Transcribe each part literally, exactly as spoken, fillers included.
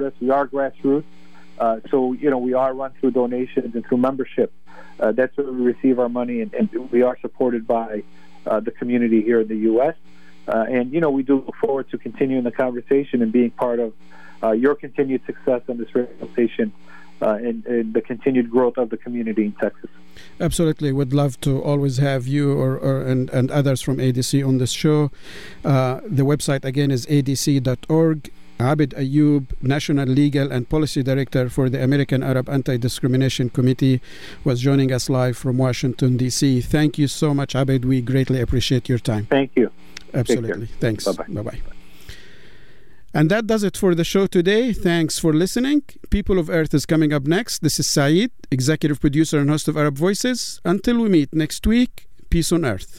artists. We are grassroots. Uh, so, you know, we are run through donations and through membership. Uh, that's where we receive our money, and, and we are supported by uh, the community here in the U S Uh, and, you know, we do look forward to continuing the conversation and being part of uh, your continued success on this radio station uh, and, and the continued growth of the community in Texas. Absolutely. Would love to always have you or, or and, and others from A D C on this show. Uh, the website, again, is A D C dot org. Abid Ayoub, National Legal and Policy Director for the American Arab Anti-Discrimination Committee, was joining us live from Washington, D C. Thank you so much, Abid. We greatly appreciate your time. Thank you. Absolutely. Thanks. Bye-bye. Bye-bye. And that does it for the show today. Thanks for listening. People of Earth is coming up next. This is Saeed, Executive Producer and host of Arab Voices. Until we meet next week, peace on Earth.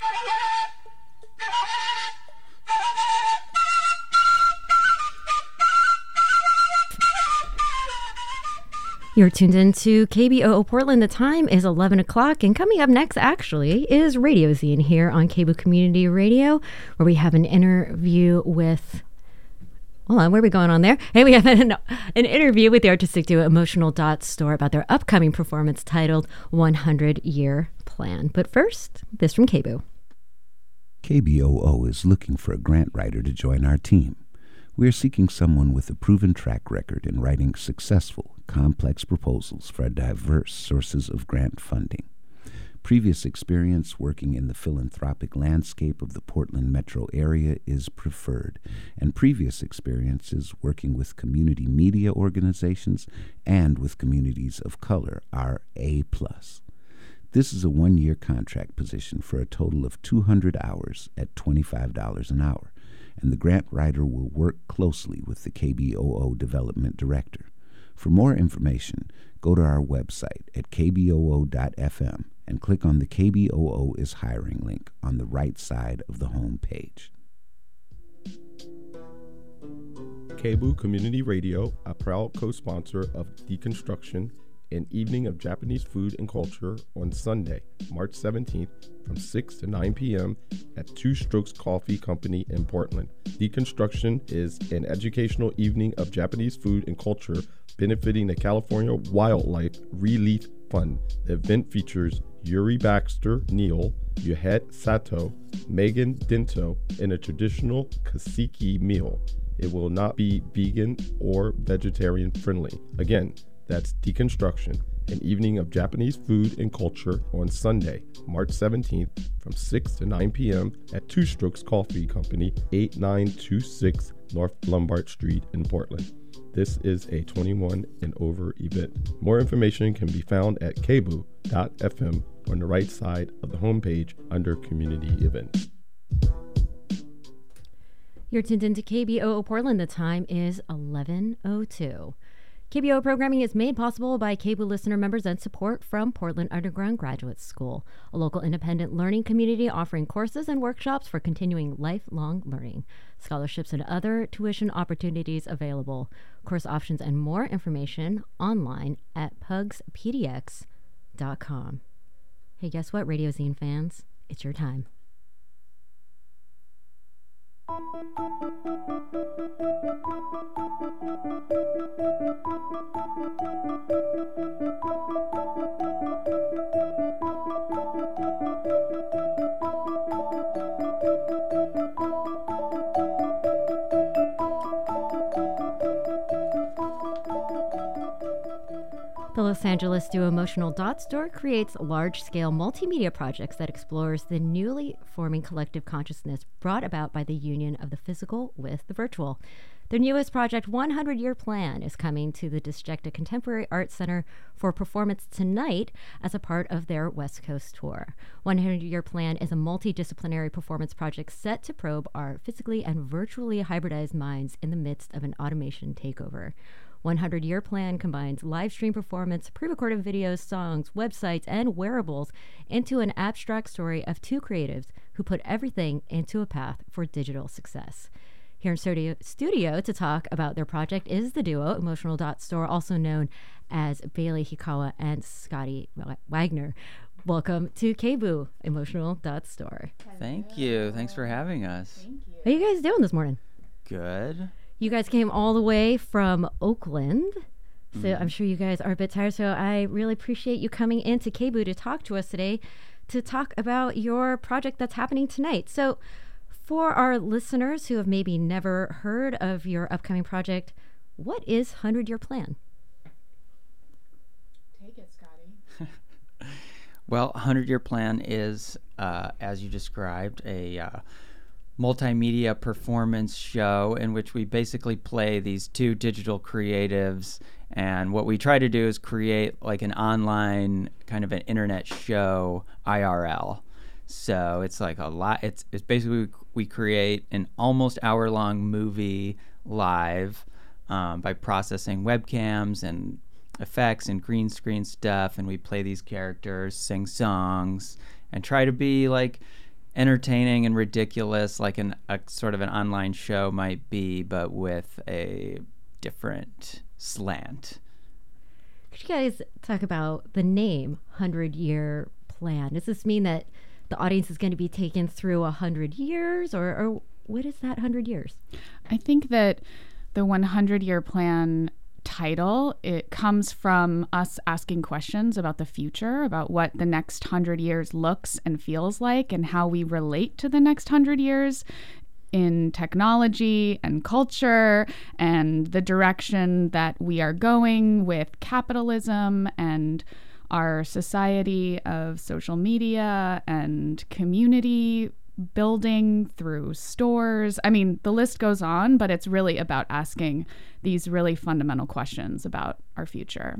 You're tuned in to K B O O Portland. The time is eleven o'clock, and coming up next, actually, is Radio Zine here on K B O Community Radio, where we have an interview with... Hold on, where are we going on there? Hey, we have an, an interview with the artistic duo Emotional Dot Store about their upcoming performance titled one hundred year Plan. But first, this from K B O. K B O O is looking for a grant writer to join our team. We are seeking someone with a proven track record in writing successful, complex proposals for diverse sources of grant funding. Previous experience working in the philanthropic landscape of the Portland metro area is preferred, and previous experiences working with community media organizations and with communities of color are A plus. This is a one-year contract position for a total of two hundred hours at twenty-five dollars an hour, and the grant writer will work closely with the K B O O Development Director. For more information, go to our website at k b o o dot f m and click on the K B O O is Hiring link on the right side of the home page. K B O Community Radio, a proud co-sponsor of Deconstruction, an evening of Japanese food and culture on Sunday, March seventeenth, from six to nine p.m. at Two Strokes Coffee Company in Portland. Deconstruction is an educational evening of Japanese food and culture benefiting the California Wildlife Relief Fund. The event features Yuri Baxter Neal, Yohet Sato, Megan Dento, and a traditional kaseki meal. It will not be vegan or vegetarian friendly. Again, that's Deconstruction, an evening of Japanese food and culture on Sunday, March seventeenth, from six to nine p.m. at Two Strokes Coffee Company, eighty-nine twenty-six North Lombard Street in Portland. This is a twenty-one and over event. More information can be found at k b o dot f m on the right side of the homepage under Community Events. You're tuned into K B O O Portland. The time is eleven oh two. K B O O programming is made possible by K B O listener members and support from Portland Underground Graduate School, a local independent learning community offering courses and workshops for continuing lifelong learning, scholarships and other tuition opportunities available, course options and more information online at pugs p d x dot com. Hey, guess what, Radio Zine fans? It's your time. The Los Angeles duo Emotional Dot Store creates large-scale multimedia projects that explores the newly forming collective consciousness brought about by the union of the physical with the virtual. Their newest project, one hundred year Plan, is coming to the Disjecta Contemporary Arts Center for performance tonight as a part of their West Coast tour. one hundred year Plan is a multidisciplinary performance project set to probe our physically and virtually hybridized minds in the midst of an automation takeover. one hundred year Plan combines live stream performance, pre-recorded videos, songs, websites, and wearables into an abstract story of two creatives who put everything into a path for digital success. Here in studio, studio to talk about their project is the duo Emotional Dot Store, also known as Bailey Hikawa and Scotty Wagner. Welcome to K B O O Emotional Dot Store. Thank you. Thanks for having us. How are you guys doing this morning? Good. You guys came all the way from Oakland. So Mm-hmm. I'm sure you guys are a bit tired. So I really appreciate you coming into K B O O to talk to us today to talk about your project that's happening tonight. So for our listeners who have maybe never heard of your upcoming project, what is hundred Year Plan? Take it, Scotty. Well, hundred Year Plan is, uh, as you described, a uh, multimedia performance show in which we basically play these two digital creatives. And what we try to do is create like an online kind of an internet show I R L. So it's like a lot. It's it's basically we create an almost hour long movie live um, by processing webcams and effects and green screen stuff, and we play these characters, sing songs, and try to be like entertaining and ridiculous, like an a sort of an online show might be, but with a different slant. Could you guys talk about the name hundred Year Plan? Does this mean that the audience is going to be taken through a hundred years, or, or what is that hundred years? I think that the hundred Year Plan title, it comes from us asking questions about the future, about what the next hundred years looks and feels like, and how we relate to the next hundred years in technology and culture, and the direction that we are going with capitalism and our society of social media and community building through stores. I mean, the list goes on, but it's really about asking these really fundamental questions about our future.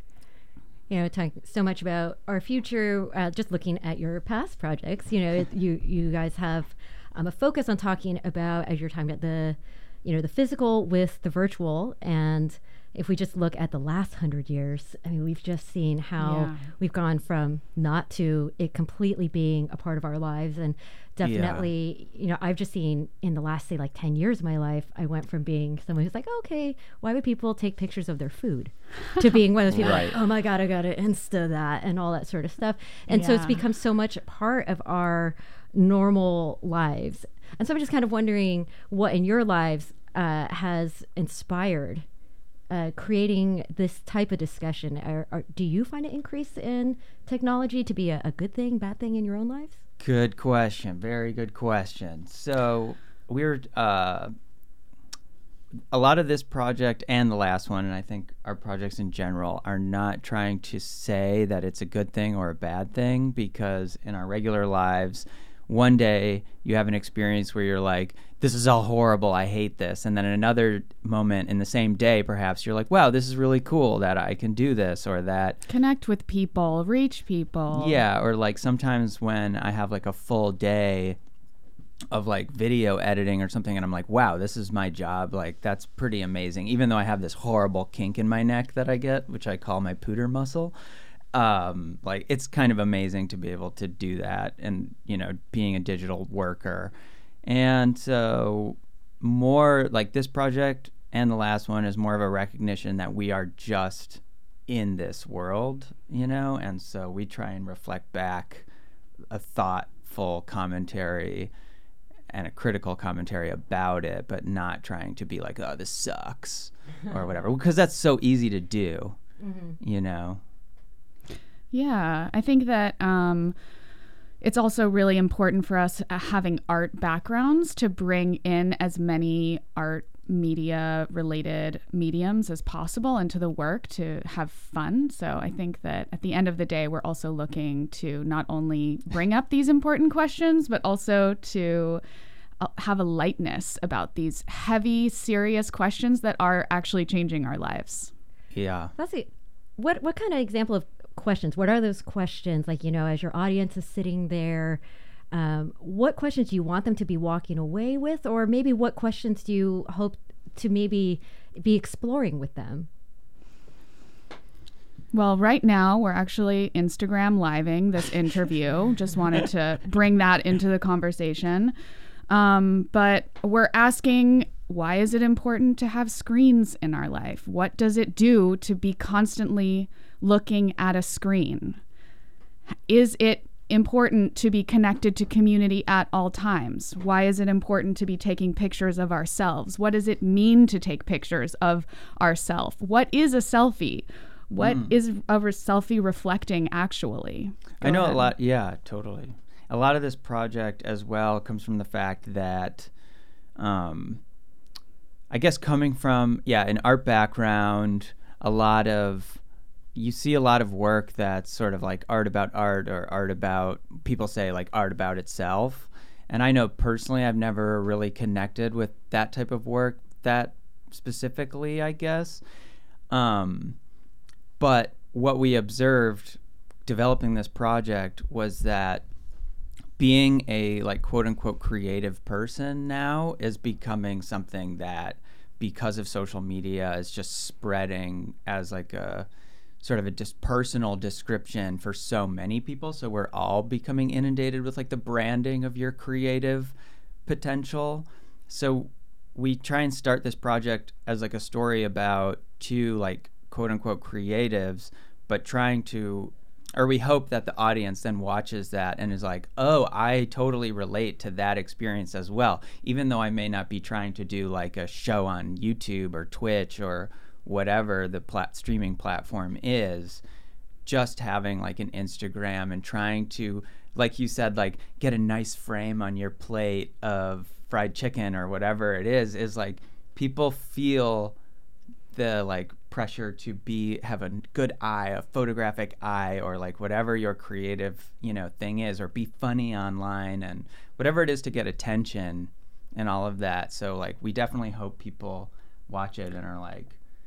You know, talking so much about our future, uh, just looking at your past projects, you know, you, you guys have um, a focus on talking about, as you're talking about the, you know, the physical with the virtual. And if we just look at the last hundred years, I mean, we've just seen how Yeah. we've gone from not to it completely being a part of our lives. And definitely, you know, I've just seen in the last, say, like ten years of my life, I went from being someone who's like, okay, why would people take pictures of their food, to being one of those people Right. like, oh my God, I got to Insta that and all that sort of stuff. And so it's Yeah. become so much part of our normal lives. And so I'm just kind of wondering what in your lives uh, has inspired uh, creating this type of discussion. Are, are, do you find an increase in technology to be a, a good thing, bad thing in your own lives? Good question. Very good question. So we're uh, a lot of this project and the last one, and I think our projects in general, are not trying to say that it's a good thing or a bad thing, because in our regular lives, one day you have an experience where you're like, this is all horrible, I hate this. And then in another moment in the same day, perhaps you're like, wow, this is really cool that I can do this, or that. Connect with people, reach people. Yeah, or like sometimes when I have like a full day of like video editing or something, and I'm like, wow, this is my job, like that's pretty amazing, even though I have this horrible kink in my neck that I get, which I call my pooter muscle. Um, like it's kind of amazing to be able to do that, and you know, being a digital worker. And so more like this project and the last one is more of a recognition that we are just in this world, you know, and so we try and reflect back a thoughtful commentary and a critical commentary about it, but not trying to be like, oh, this sucks or whatever, because that's so easy to do, mm-hmm. you know. Yeah, I think that um, it's also really important for us uh, having art backgrounds to bring in as many art media related mediums as possible into the work to have fun. So I think that at the end of the day, we're also looking to not only bring up these important questions, but also to uh, have a lightness about these heavy, serious questions that are actually changing our lives. Yeah. That's it. What, what kind of example of questions? What are those questions? Like, you know, as your audience is sitting there, um, what questions do you want them to be walking away with? Or maybe what questions do you hope to maybe be exploring with them? Well, right now we're actually Instagram living this interview. Just wanted to bring that into the conversation. Um, but we're asking, why is it important to have screens in our life? What does it do to be constantly looking at a screen? Is it important to be connected to community at all times? Why is it important to be taking pictures of ourselves? What does it mean to take pictures of ourselves? What is a selfie? What mm. is a selfie reflecting actually? Go I know ahead. a lot. Yeah, totally. A lot of this project as well comes from the fact that, um, I guess coming from, yeah, an art background, a lot of, you see a lot of work that's sort of like art about art or art about, people say like art about itself. And I know personally I've never really connected with that type of work that specifically, I guess. Um, but what we observed developing this project was that being a like quote unquote creative person now is becoming something that, because of social media, is just spreading as like a sort of a just personal description for so many people. So we're all becoming inundated with like the branding of your creative potential. So we try and start this project as like a story about two like quote unquote creatives, but trying to, or we hope that the audience then watches that and is like, oh, I totally relate to that experience as well. Even though I may not be trying to do like a show on YouTube or Twitch or whatever the plat- streaming platform is, just having like an Instagram and trying to, like you said, like get a nice frame on your plate of fried chicken or whatever it is, is like people feel the like pressure to be have a good eye, a photographic eye, or like whatever your creative, you know, thing is, or be funny online and whatever it is to get attention and all of that. So like we definitely hope people watch it and are like,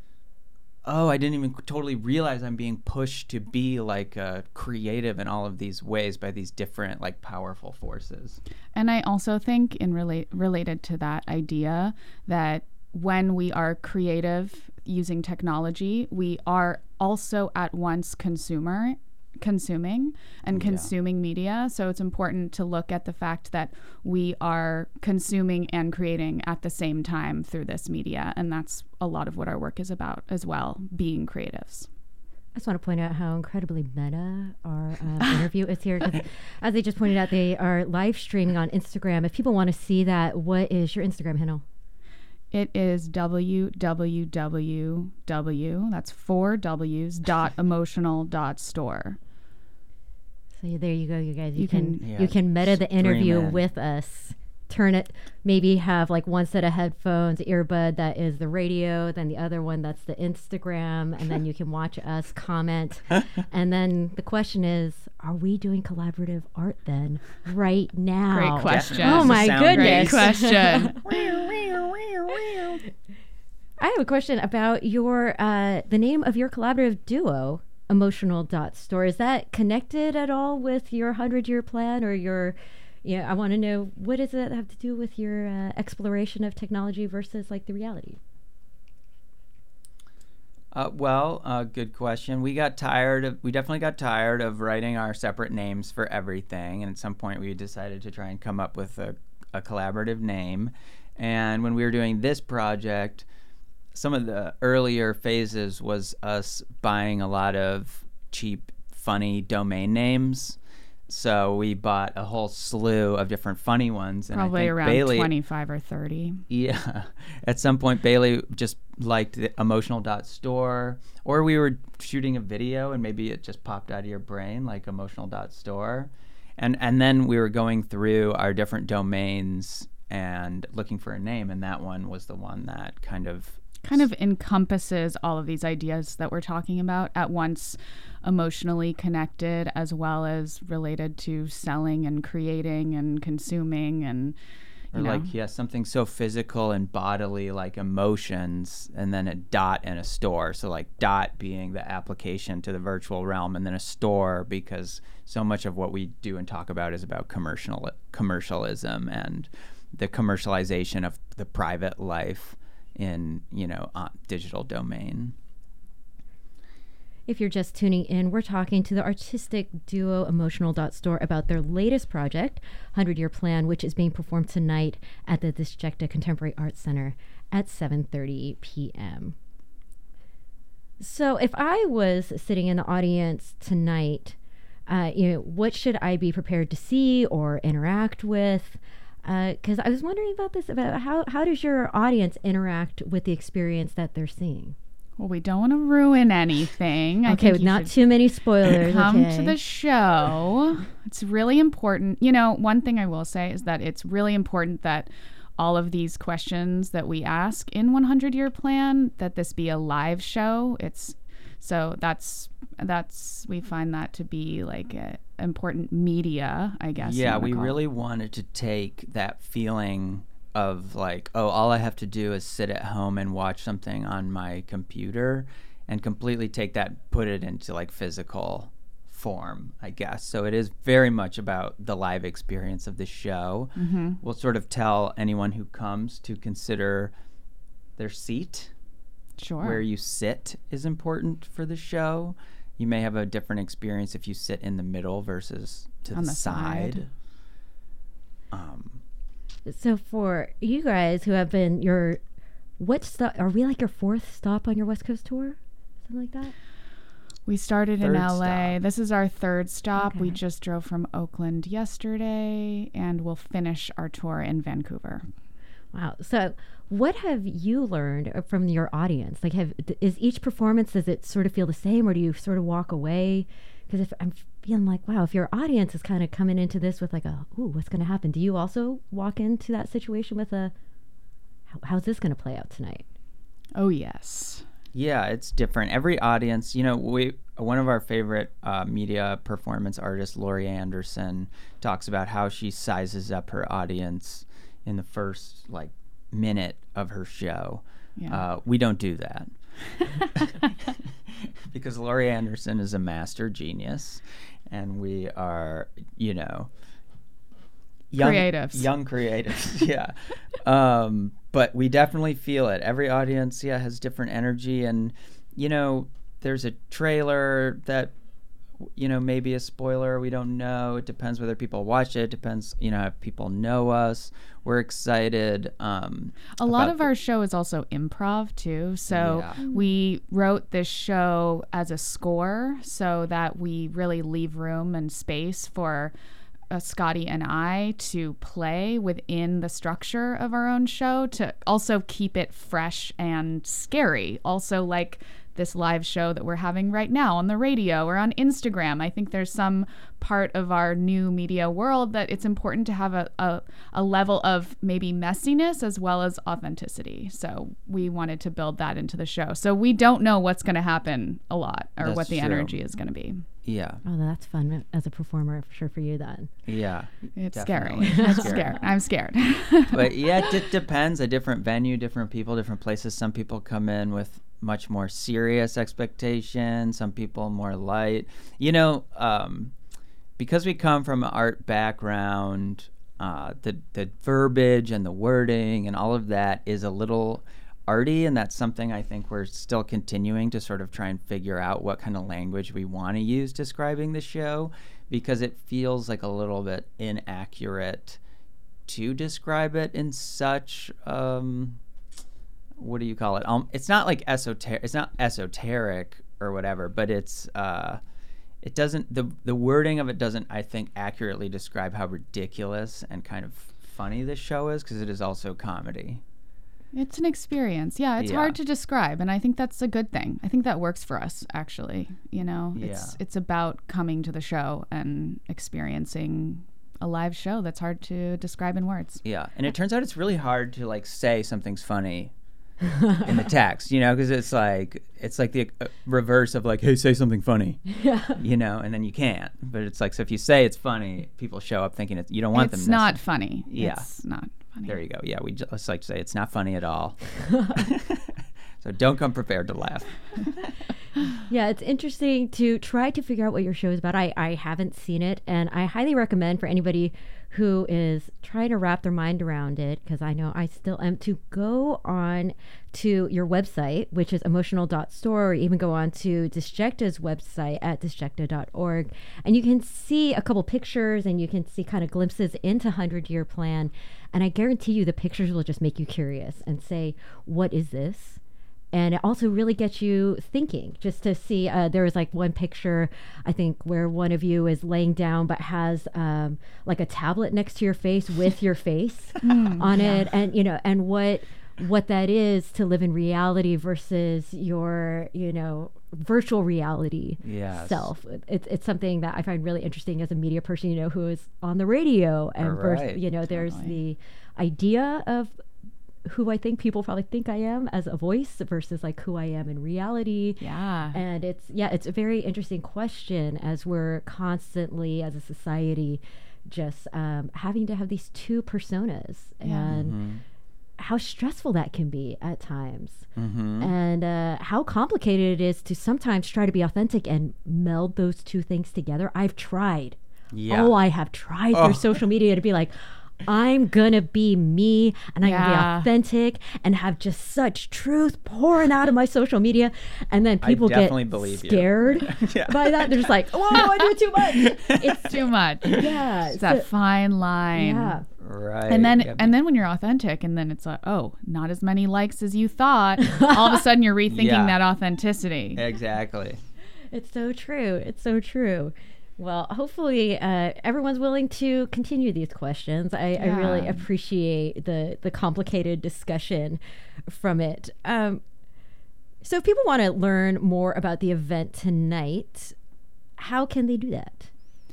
oh, I didn't even totally realize I'm being pushed to be like uh, creative in all of these ways by these different like powerful forces. And I also think in relate related to that idea that when we are creative using technology, we are also at once consumer consuming and Yeah. consuming media. So it's important to look at the fact that we are consuming and creating at the same time through this media. And that's a lot of what our work is about as well, being creatives. I just want to point out how incredibly meta our uh, interview is here. 'Cause as they just pointed out, they are live streaming on Instagram. If people want to see that, what is your Instagram handle? It is www, that's four W's, dot emotional dot store. So there you go, you guys. You, You can, can- Yeah, you can meta the stream interview in. with us. Turn it, maybe have like one set of headphones, earbud that is the radio, then the other one that's the Instagram, and then you can watch us comment. And then the question is, are we doing collaborative art then right now? Great question. Oh It's a my sound goodness. Great question. I have a question about your uh, the name of your collaborative duo, Emotional Dot Store. Is that connected at all with your hundred-year plan or your? Yeah, I want to know, what does that have to do with your uh, exploration of technology versus like the reality? Uh, well, uh, good question. We got tired of, we definitely got tired of writing our separate names for everything. And at some point we decided to try and come up with a, a collaborative name. And when we were doing this project, some of the earlier phases was us buying a lot of cheap, funny domain names. So we bought a whole slew of different funny ones. And Probably I think around Bailey, twenty-five or thirty. Yeah. At some point, Bailey just liked the emotional dot store, or we were shooting a video and maybe it just popped out of your brain like emotional dot store. And, and then we were going through our different domains and looking for a name. And that one was the one that kind of Kind of encompasses all of these ideas that we're talking about, at once emotionally connected as well as related to selling and creating and consuming and you Or know. like, yeah, something so physical and bodily like emotions, and then a dot and a store. So like dot being the application to the virtual realm, and then a store because so much of what we do and talk about is about commercial commercialism and the commercialization of the private life in, you know, uh, digital domain. If you're just tuning in, we're talking to the artistic duo Emotional Dot Store about their latest project, hundred-Year Plan, which is being performed tonight at the Disjecta Contemporary Arts Center at seven thirty p.m. So if I was sitting in the audience tonight, Uh, you know, what should I be prepared to see or interact with? Because uh, I was wondering about this, about how, how does your audience interact with the experience that they're seeing? Well, we don't want to ruin anything. I okay, think not too many spoilers. Come okay. to the show. It's really important. You know, one thing I will say is that it's really important that all of these questions that we ask in one hundred year plan, that this be a live show. It's so that's that's we find that to be like a important media, I guess. Yeah, we really wanted to take that feeling of like, oh, all I have to do is sit at home and watch something on my computer, and completely take that, put it into like physical form, I guess. So it is very much about the live experience of the show. Mm-hmm. We'll sort of tell anyone who comes to consider their seat. Sure. Where you sit is important for the show. You may have a different experience if you sit in the middle versus to on the, the side. side. Um, so for you guys who have been your, what stop, are we like your fourth stop on your West Coast tour? Something like that? We started Third in L A. stop. This is our third stop. Okay. We just drove from Oakland yesterday, and we'll finish our tour in Vancouver. Wow. So what have you learned from your audience? Like, have is each performance, does it sort of feel the same, or do you sort of walk away? Because if I'm feeling like, wow, if your audience is kind of coming into this with like a, ooh, what's going to happen? Do you also walk into that situation with a, how, how's this going to play out tonight? Oh, yes. Yeah, it's different. Every audience, you know, we one of our favorite uh, media performance artists, Laurie Anderson, talks about how she sizes up her audience in the first like minute of her show. Yeah. Uh, we don't do that. Because Laurie Anderson is a master genius, and we are, you know, young creatives. Young creatives, yeah. Um, but we definitely feel it. Every audience, yeah, has different energy, and you know, there's a trailer that, you know, maybe a spoiler. We don't know. It depends whether people watch it. It depends, you know, if people know us. We're excited. Um, a lot of the- our show is also improv too. So Yeah. we wrote this show as a score so that we really leave room and space for uh, Scotty and I to play within the structure of our own show, to also keep it fresh and scary. Also, like this live show that we're having right now on the radio or on Instagram. I think there's some part of our new media world that it's important to have a, a, a level of maybe messiness as well as authenticity. So we wanted to build that into the show. So we don't know what's going to happen a lot, or That's what the true. energy is going to be. Yeah. Oh, that's fun as a performer, for sure, for you then. Yeah. It's Definitely. scary. I'm Scary. scared. I'm scared. But yeah, it d- depends. A different venue, different people, different places. Some people come in with much more serious expectations. Some people more light. You know, um, because we come from an art background, uh, the the verbiage and the wording and all of that is a little arty, and that's something I think we're still continuing to sort of try and figure out what kind of language we want to use describing the show, because it feels like a little bit inaccurate to describe it in such um what do you call it um it's not like esoteric it's not esoteric or whatever, but it's uh it doesn't the the wording of it doesn't, I think, accurately describe how ridiculous and kind of funny this show is, because it is also comedy. It's an experience. Yeah, it's Yeah. hard to describe, and I think that's a good thing. I think that works for us, actually. You know, it's Yeah. it's about coming to the show and experiencing a live show that's hard to describe in words. Yeah, and it turns out it's really hard to like say something's funny in the text, you know, because it's like it's like the uh, reverse of like, hey, say something funny, Yeah. you know, and then you can't. But it's like, so if you say it's funny, people show up thinking it's, you don't want It's them. not necess- funny. Yeah. It's not funny. There you go. Yeah, we just like to say it's not funny at all. So don't come prepared to laugh. Yeah, it's interesting to try to figure out what your show is about. I, I haven't seen it, and I highly recommend for anybody who is trying to wrap their mind around it, because I know I still am, to go on to your website, which is emotional dot store, or even go on to Disjecta's website at disjecta dot org, and you can see a couple pictures, and you can see kind of glimpses into one hundred year plan, and I guarantee you the pictures will just make you curious and say, what is this? and it also really gets you thinking. Just to see, uh, there was like one picture, I think, where one of you is laying down but has um, like a tablet next to your face with your face mm, on yeah. it, and you know, and what what that is to live in reality versus your, you know, virtual reality yes. self. It's it's something that I find really interesting as a media person, you know, who is on the radio, and right. vers- you know, there's totally. the idea of who I think people probably think I am as a voice versus like who I am in reality. Yeah. And it's, yeah, it's a very interesting question as we're constantly as a society just um, having to have these two personas yeah. and mm-hmm. how stressful that can be at times mm-hmm. and uh, how complicated it is to sometimes try to be authentic and meld those two things together. I've tried. Yeah. Oh, I have tried oh. through social media to be like, I'm gonna be me and I'm yeah. gonna be authentic and have just such truth pouring out of my social media, and then people get scared yeah. by that. They're just like, whoa, I do too much. It's too much. Yeah, it's that so, fine line. Yeah. Right. And then and then when you're authentic, and then it's like, oh, not as many likes as you thought. All of a sudden you're rethinking yeah. that authenticity. Exactly. It's so true. It's so true. Well, hopefully uh, everyone's willing to continue these questions. I, yeah. I really appreciate the, the complicated discussion from it. Um, so if people want to learn more about the event tonight, how can they do that?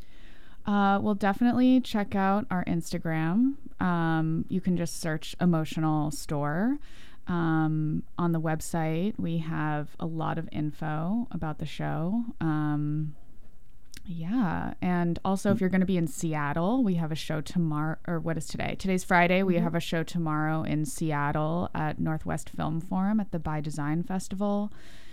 Uh, well, definitely check out our Instagram. Um, you can just search Emotional Store. Um, on the website, we have a lot of info about the show. Um Yeah. And also, if you're going to be in Seattle, we have a show tomorrow, or what is today? Today's Friday. We mm-hmm. have a show tomorrow in Seattle at Northwest Film Forum at the By Design Festival.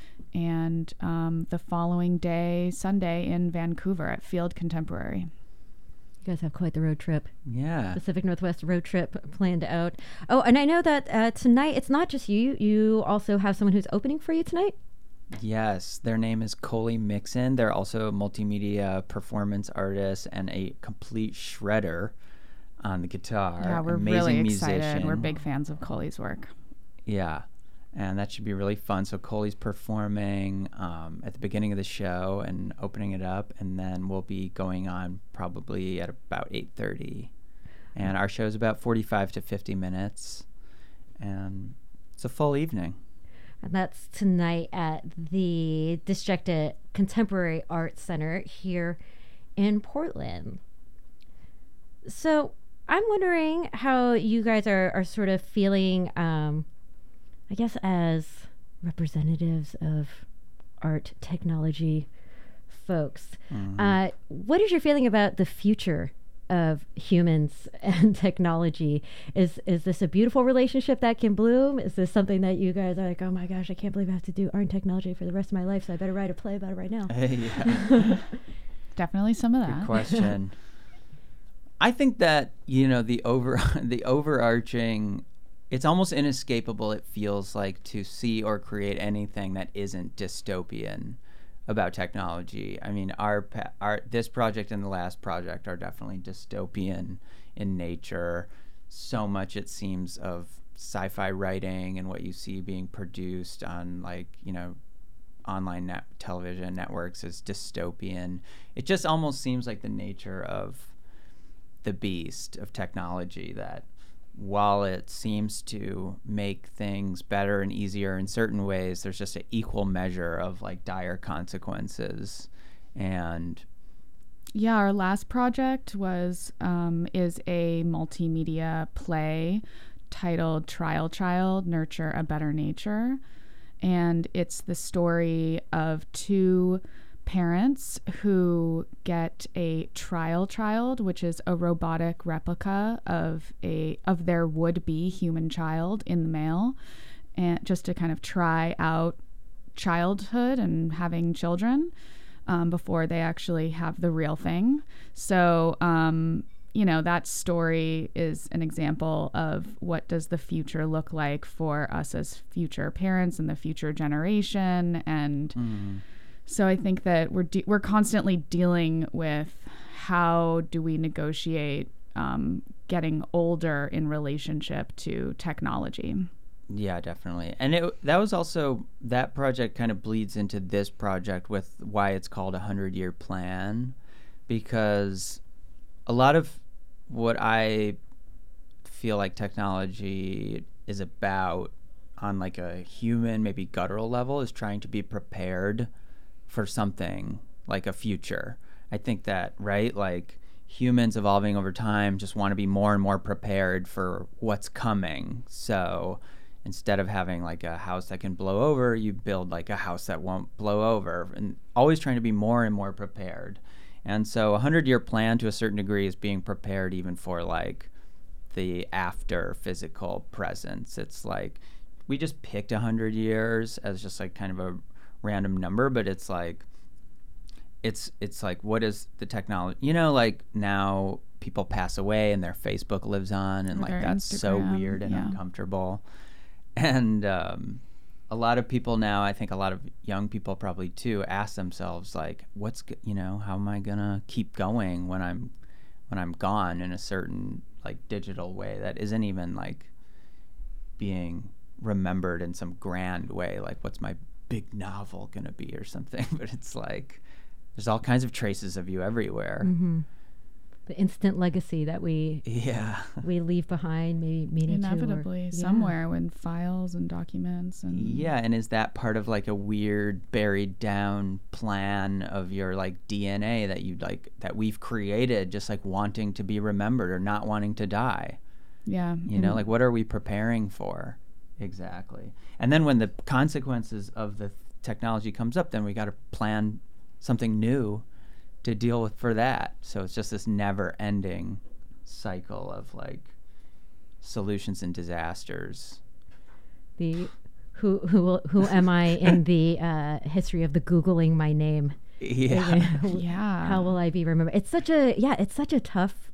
And um, the following day, Sunday, in Vancouver at Field Contemporary. You guys have quite the road trip. Yeah. Pacific Northwest road trip planned out. Oh, and I know that uh, tonight, it's not just you. You also have someone who's opening for you tonight? Yes, their name is Coley Mixon. They're also a multimedia performance artist and a complete shredder on the guitar. Yeah, we're Amazing really excited. musician. We're big fans of Coley's work. Yeah, and that should be really fun. So Coley's performing um, at the beginning of the show and opening it up, and then we'll be going on probably at about eight thirty. And our show is about forty-five to fifty minutes, and it's a full evening. And that's tonight at the Disjecta Contemporary Arts Center here in Portland. So I'm wondering how you guys are, are sort of feeling, um, I guess, as representatives of art technology folks. Mm-hmm. Uh, what is your feeling about the future of humans and technology? Is is this a beautiful relationship that can bloom? Is this something that you guys are like, oh my gosh, I can't believe I have to do art and technology for the rest of my life, so I better write a play about it right now? Hey, yeah. Definitely some of that. Good question. I think that, you know, the over the overarching, it's almost inescapable, it feels like, to see or create anything that isn't dystopian about technology. I mean, our our this project and the last project are definitely dystopian in nature. So much, it seems, of sci-fi writing and what you see being produced on, like, you know, online net television networks is dystopian. It just almost seems like the nature of the beast of technology, that while it seems to make things better and easier in certain ways, there's just an equal measure of like dire consequences. And yeah, our last project was um, is a multimedia play titled Trial Child, Nurture a Better Nature. And it's the story of two parents who get a trial child, which is a robotic replica of a of their would-be human child in the mail, and just to kind of try out childhood and having children um, before they actually have the real thing. So um, you know, that story is an example of what does the future look like for us as future parents and the future generation. And mm. So I think that we're de- we're constantly dealing with how do we negotiate um, getting older in relationship to technology. Yeah, definitely. And it, that was also, that project kind of bleeds into this project with why it's called a hundred-year plan, because a lot of what I feel like technology is about on like a human, maybe guttural level, is trying to be prepared for something like a future. I think that, right? Like humans evolving over time just want to be more and more prepared for what's coming. So instead of having like a house that can blow over, you build like a house that won't blow over, and always trying to be more and more prepared. And so a hundred-year plan to a certain degree is being prepared even for like the after physical presence. It's like we just picked a hundred years as just like kind of a random number, but it's like it's it's like, what is the technology? You know, like now people pass away and their Facebook lives on, and Or like their that's so Instagram, weird and yeah. uncomfortable. And um, a lot of people now, I think a lot of young people probably too, ask themselves like, what's g- you know, how am I gonna keep going when I'm when I'm gone in a certain like digital way that isn't even like being remembered in some grand way, like what's my big novel gonna be or something. But it's like there's all kinds of traces of you everywhere. Mm-hmm. The instant legacy that we Yeah. we leave behind, maybe meaning Inevitably, to, or, yeah. somewhere in files and documents and Yeah, and is that part of like a weird buried down plan of your like D N A that you like that we've created, just like wanting to be remembered or not wanting to die? yeah. You know, like what are we preparing for? Exactly. And then when the consequences of the technology comes up, then we got to plan something new to deal with for that. So it's just this never ending cycle of like solutions and disasters. the who who will, who am I in the uh, history of the Googling my name? Yeah. Yeah. How will I be remembered? It's such a yeah, it's such a tough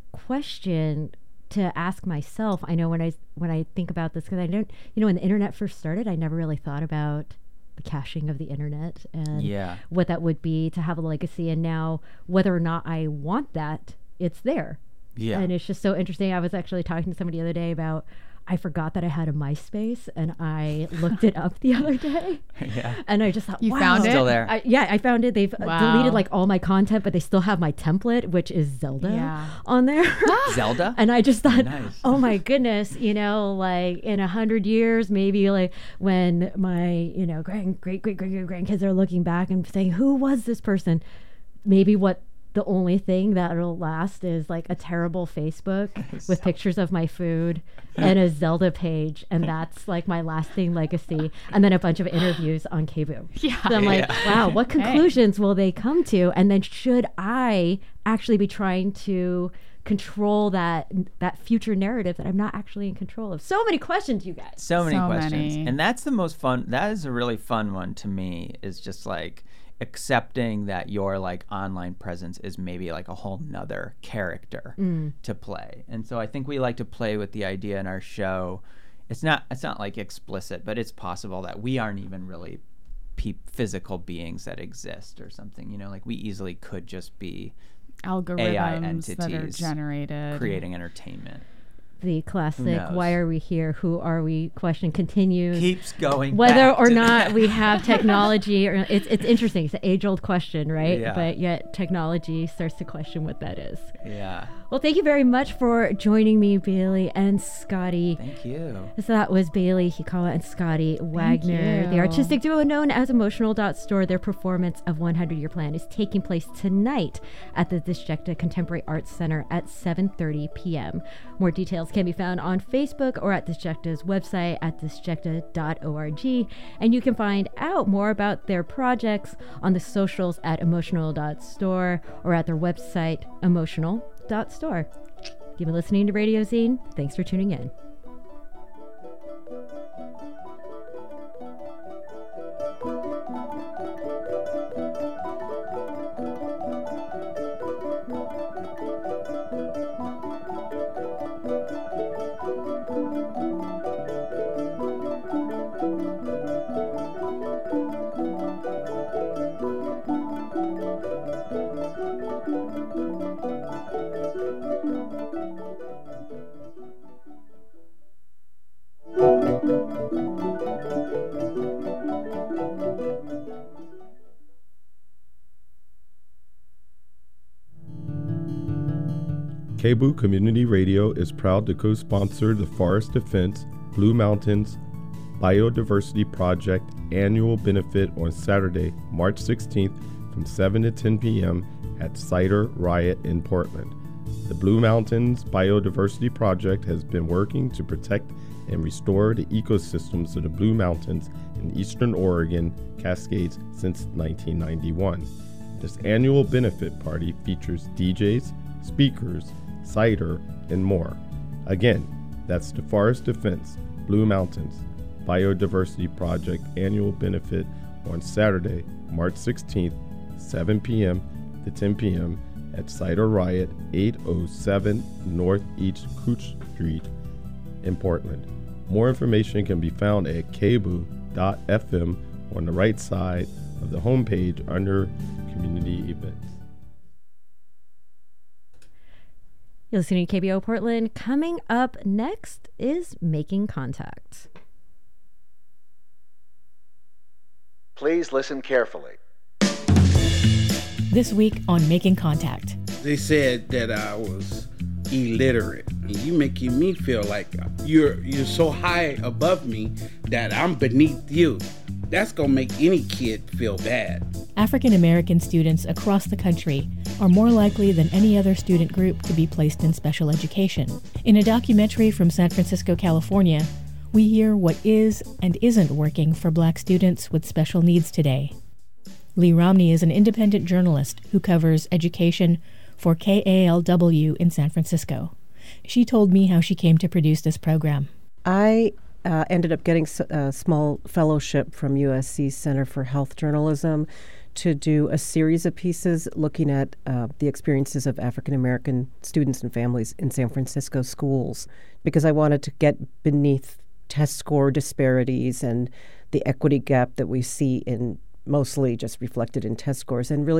question to ask myself. I know when I when I think about this, because I don't, you know, when the internet first started, I never really thought about the caching of the internet and Yeah. what that would be to have a legacy. And now, whether or not I want that, it's there. Yeah. And it's just so interesting. I was actually talking to somebody the other day about, I forgot that I had a MySpace, and I looked it up the other day. Yeah. And I just thought, You wow. found it? Still there. I, yeah, I found it. They've uh, Wow. deleted like all my content, but they still have my template, which is Zelda Yeah. on there. Zelda? And I just thought, Nice. oh my goodness, you know, like in a hundred years, maybe like when my, you know, grand, great, great, great, great grandkids are looking back and saying, who was this person? Maybe what the only thing that'll last is like a terrible Facebook with pictures of my food and a Zelda page. And that's like my lasting legacy. And then a bunch of interviews on Kbu. Yeah. So I'm like, Yeah. wow, what conclusions will they come to? And then should I actually be trying to control that that future narrative that I'm not actually in control of? So many questions, you guys. So many So questions. many. And that's the most fun. That is a really fun one to me, is just like accepting that your like online presence is maybe like a whole nother character to play. And so I think we like to play with the idea in our show. It's not it's not like explicit, but it's possible that we aren't even really pe- physical beings that exist or something. You know, like we easily could just be Algorithms that are entities generated. creating entertainment. The classic, knows? why are we here? Who are we? Question continues. Keeps going. Whether back or to not that. we have technology, or it's it's interesting. It's an age-old question, right? Yeah. But yet technology starts to question what that is. Yeah. Well, thank you very much for joining me, Bailey and Scotty. Thank you. So that was Bailey Hikawa and Scotty Wagner, the you. artistic duo known as Emotional Dot Store. Their performance of one hundred Year Plan is taking place tonight at the Disjecta Contemporary Arts Center at seven thirty p.m. More details can be found on Facebook or at Disjecta's website at disjecta dot org. And you can find out more about their projects on the socials at Emotional Dot Store or at their website, Emotional Dot Store. You've been listening to Radio Zine. Thanks for tuning in. K B O O Community Radio is proud to co-sponsor the Forest Defense Blue Mountains Biodiversity Project annual benefit on Saturday, March sixteenth from seven to ten p.m. at Cider Riot in Portland. The Blue Mountains Biodiversity Project has been working to protect and restore the ecosystems of the Blue Mountains in eastern Oregon Cascades since nineteen ninety-one. This annual benefit party features D Js, speakers, cider, and more. Again, that's the Forest Defense Blue Mountains Biodiversity Project annual benefit on Saturday, March sixteenth, seven p.m. to ten p.m. at Cider Riot, eight oh seven Northeast Cooch Street in Portland. More information can be found at k b o o dot f m on the right side of the homepage under Community Events. You're listening to K B O Portland. Coming up next is Making Contact. Please listen carefully. This week on Making Contact. They said that I was illiterate. You making me feel like you're you're so high above me that I'm beneath you. That's gonna make any kid feel bad. African American students across the country are more likely than any other student group to be placed in special education. In a documentary from San Francisco, California, we hear what is and isn't working for Black students with special needs today. Lee Romney is an independent journalist who covers education for K A L W in San Francisco. She told me how she came to produce this program. I uh, ended up getting a small fellowship from U S C Center for Health Journalism to do a series of pieces looking at uh, the experiences of African American students and families in San Francisco schools, because I wanted to get beneath test score disparities and the equity gap that we see in mostly just reflected in test scores, and really